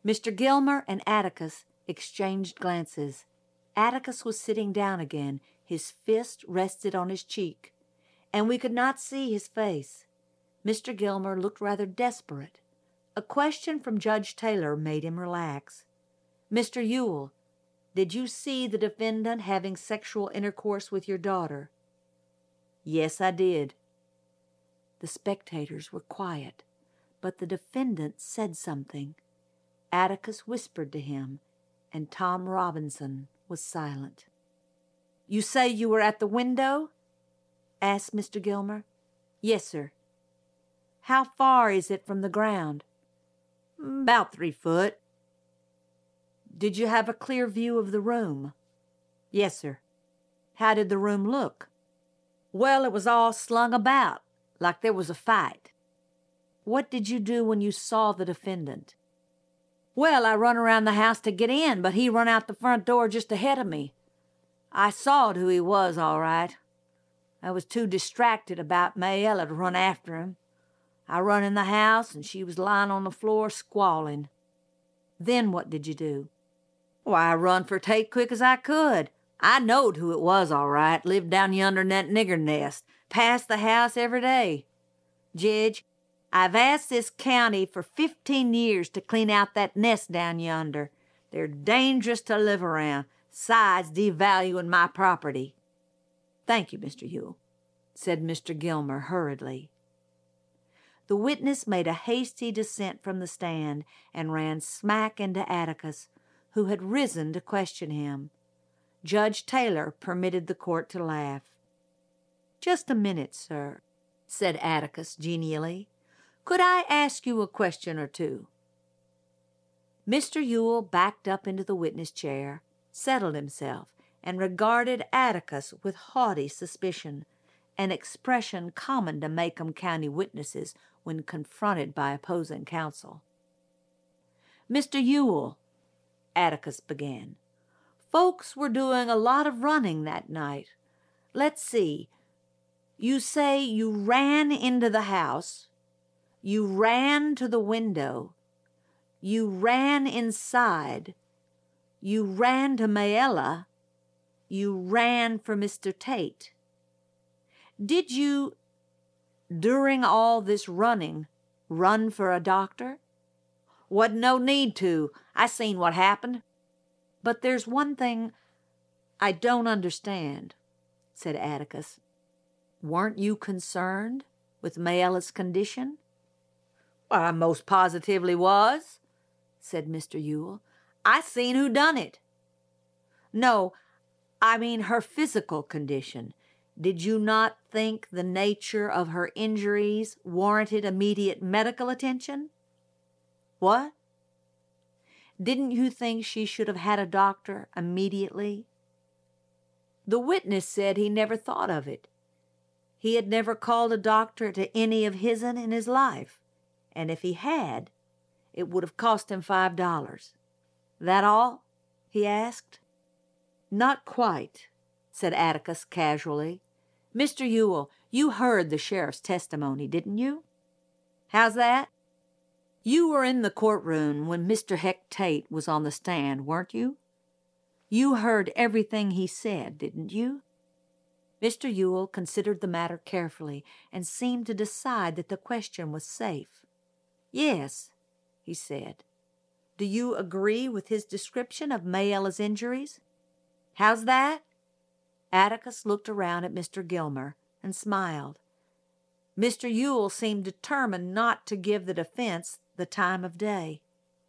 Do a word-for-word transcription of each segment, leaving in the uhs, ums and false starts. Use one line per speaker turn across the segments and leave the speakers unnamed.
Mister Gilmer and Atticus exchanged glances. Atticus was sitting down again, his fist rested on his cheek, and we could not see his face. Mister Gilmer looked rather desperate. A question from Judge Taylor made him relax. Mister Ewell, did you see the defendant having sexual intercourse with your daughter? Yes, I did. The spectators were quiet, but the defendant said something. Atticus whispered to him, and Tom Robinson was silent. You say you were at the window? Asked Mister Gilmer. Yes, sir. How far is it from the ground? About three foot. Did you have a clear view of the room? Yes, sir. How did the room look? Well, it was all slung about, like there was a fight. What did you do when you saw the defendant? Well, I run around the house to get in, but he run out the front door just ahead of me. I sawed who he was, all right. I was too distracted about Mayella to run after him. I run in the house, and she was lying on the floor squalling. Then what did you do? Why, I run for Tate quick as I could. I knowed who it was, all right. Lived down yonder in that nigger nest. Passed the house every day. Jedge, I've asked this county for fifteen years to clean out that nest down yonder. They're dangerous to live around, sides devaluing my property. Thank you, Mister Ewell, said Mister Gilmer hurriedly. The witness made a hasty descent from the stand and ran smack into Atticus, who had risen to question him. Judge Taylor permitted the court to laugh. Just a minute, sir, said Atticus genially. Could I ask you a question or two? Mister Ewell backed up into the witness chair, settled himself, and regarded Atticus with haughty suspicion, an expression common to Macomb County witnesses when confronted by opposing counsel. Mister Ewell, Atticus began, folks were doing a lot of running that night. Let's see. You say you ran into the house. You ran to the window. You ran inside. You ran to Mayella. You ran for Mister Tate. Did you, during all this running, run for a doctor? Wasn't no need to. I seen what happened. But there's one thing I don't understand, said Atticus. Weren't you concerned with Mayella's condition? Well, I most positively was, said Mister Ewell. I seen who done it. No, I mean her physical condition. Did you not think the nature of her injuries warranted immediate medical attention? What? Didn't you think she should have had a doctor immediately? The witness said he never thought of it. He had never called a doctor to any of his'n in his life, and if he had, it would have cost him five dollars. That all? He asked. Not quite, said Atticus casually. Mister Ewell, you heard the sheriff's testimony, didn't you? How's that? You were in the courtroom when Mister Heck Tate was on the stand, weren't you? You heard everything he said, didn't you? Mister Ewell considered the matter carefully and seemed to decide that the question was safe. Yes, he said. Do you agree with his description of Mayella's injuries? How's that? Atticus looked around at Mister Gilmer and smiled. Mister Ewell seemed determined not to give the defense the time of day.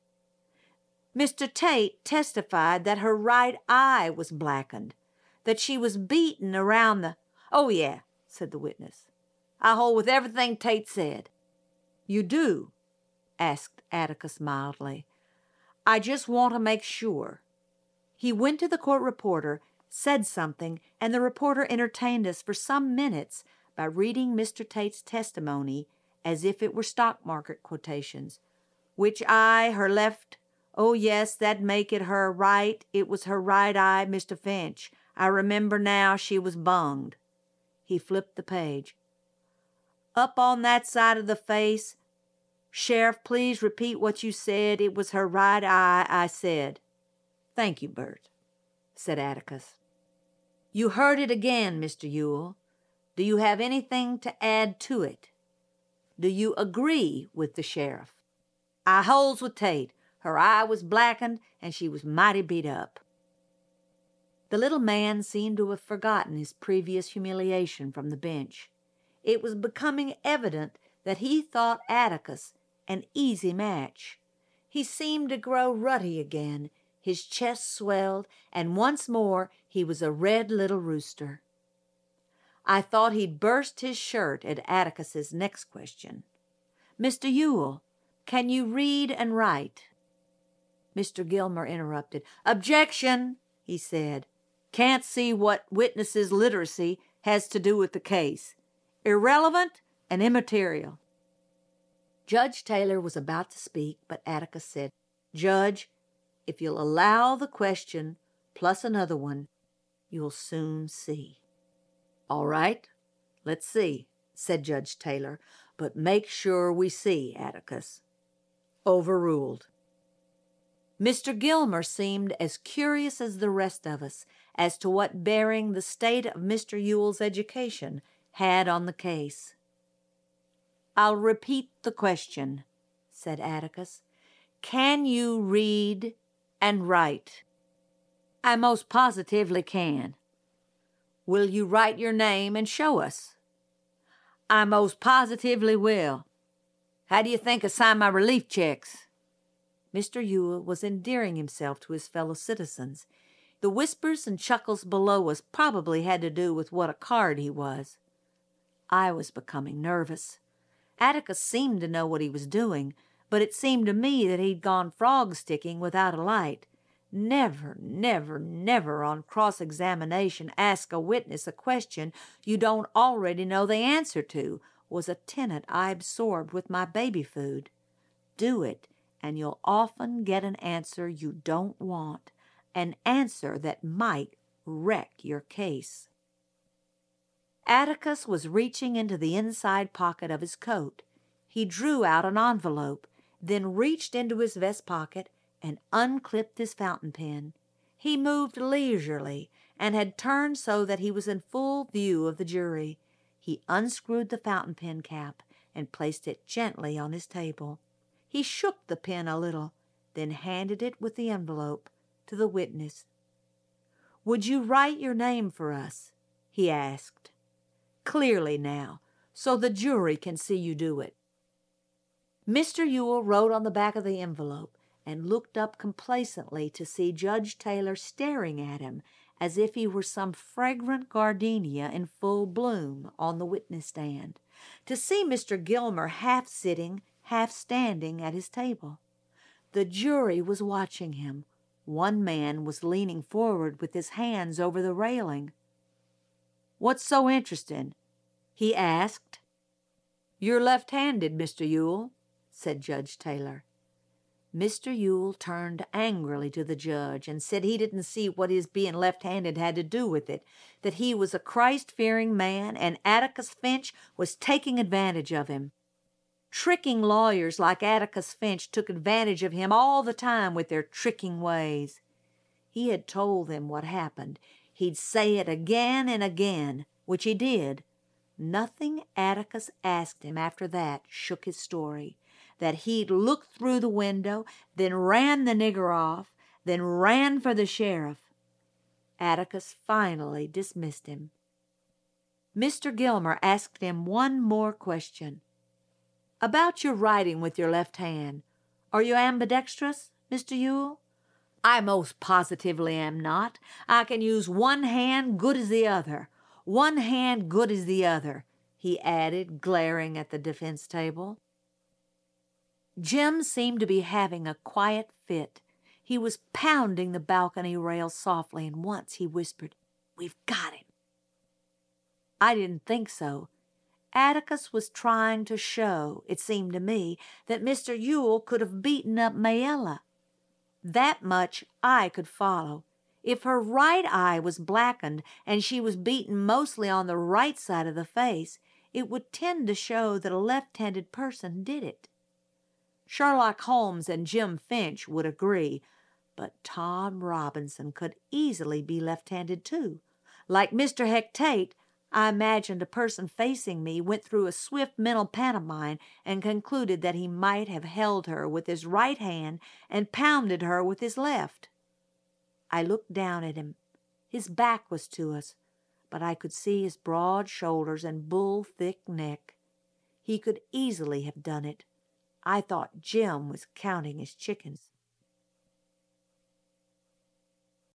Mister Tate testified that her right eye was blackened, that she was beaten around the... Oh, yeah, said the witness. I hold with everything Tate said. You do? Asked Atticus mildly. I just want to make sure. He went to the court reporter, said something, and the reporter entertained us for some minutes by reading Mister Tate's testimony as if it were stock market quotations. Which eye, her left? Oh, yes, that'd make it her right. It was her right eye, Mister Finch. I remember now she was bunged. He flipped the page. Up on that side of the face, Sheriff, please repeat what you said. It was her right eye, I said. Thank you, Bert, said Atticus. You heard it again, Mister Ewell. Do you have anything to add to it? Do you agree with the sheriff? I holds with Tate. Her eye was blackened, and she was mighty beat up. The little man seemed to have forgotten his previous humiliation from the bench. It was becoming evident that he thought Atticus an easy match. He seemed to grow ruddy again, his chest swelled, and once more he was a red little rooster. I thought he'd burst his shirt at Atticus's next question. Mister Ewell, can you read and write? Mister Gilmer interrupted. Objection, he said. Can't see what witnesses' literacy has to do with the case. Irrelevant and immaterial. Judge Taylor was about to speak, but Atticus said, Judge, if you'll allow the question plus another one, you'll soon see. All right, let's see, said Judge Taylor, but make sure we see, Atticus. Overruled. Mister Gilmer seemed as curious as the rest of us as to what bearing the state of Mister Ewell's education had on the case. I'll repeat the question, said Atticus. Can you read and write? I most positively can. Will you write your name and show us? I most positively will. How do you think I sign my relief checks? Mister Ewell was endearing himself to his fellow citizens. The whispers and chuckles below us probably had to do with what a card he was. I was becoming nervous. Atticus seemed to know what he was doing, but it seemed to me that he'd gone frog-sticking without a light. Never, never, never on cross-examination ask a witness a question you don't already know the answer to, was a tenet I absorbed with my baby food. Do it, and you'll often get an answer you don't want, an answer that might wreck your case. Atticus was reaching into the inside pocket of his coat. He drew out an envelope, then reached into his vest pocket and unclipped his fountain pen. He moved leisurely and had turned so that he was in full view of the jury. He unscrewed the fountain pen cap and placed it gently on his table. He shook the pen a little, then handed it with the envelope to the witness. Would you write your name for us? He asked. Clearly now, so the jury can see you do it. Mister Ewell wrote on the back of the envelope and looked up complacently to see Judge Taylor staring at him as if he were some fragrant gardenia in full bloom on the witness stand, to see Mister Gilmer half sitting, half standing at his table. The jury was watching him. One man was leaning forward with his hands over the railing. What's so interesting? He asked. You're left-handed, Mister Ewell, said Judge Taylor. Mister Ewell turned angrily to the judge and said he didn't see what his being left-handed had to do with it, that he was a Christ-fearing man and Atticus Finch was taking advantage of him. Tricking lawyers like Atticus Finch took advantage of him all the time with their tricking ways. He had told them what happened. He'd say it again and again, which he did. Nothing Atticus asked him after that shook his story. That he'd looked through the window, then ran the nigger off, then ran for the sheriff. Atticus finally dismissed him. Mister Gilmer asked him one more question. About your writing with your left hand. Are you ambidextrous, Mister Ewell? I most positively am not. I can use one hand good as the other. One hand good as the other, he added, glaring at the defense table. Jim seemed to be having a quiet fit. He was pounding the balcony rail softly, and once he whispered, We've got him. I didn't think so. Atticus was trying to show, it seemed to me, that Mister Ewell could have beaten up Mayella. That much I could follow. If her right eye was blackened and she was beaten mostly on the right side of the face, it would tend to show that a left-handed person did it. Sherlock Holmes and Jim Finch would agree, but Tom Robinson could easily be left-handed too. Like Mister Hecate, I imagined a person facing me went through a swift mental pantomime and concluded that he might have held her with his right hand and pounded her with his left. I looked down at him. His back was to us, but I could see his broad shoulders and bull-thick neck. He could easily have done it. I thought Jim was counting his chickens.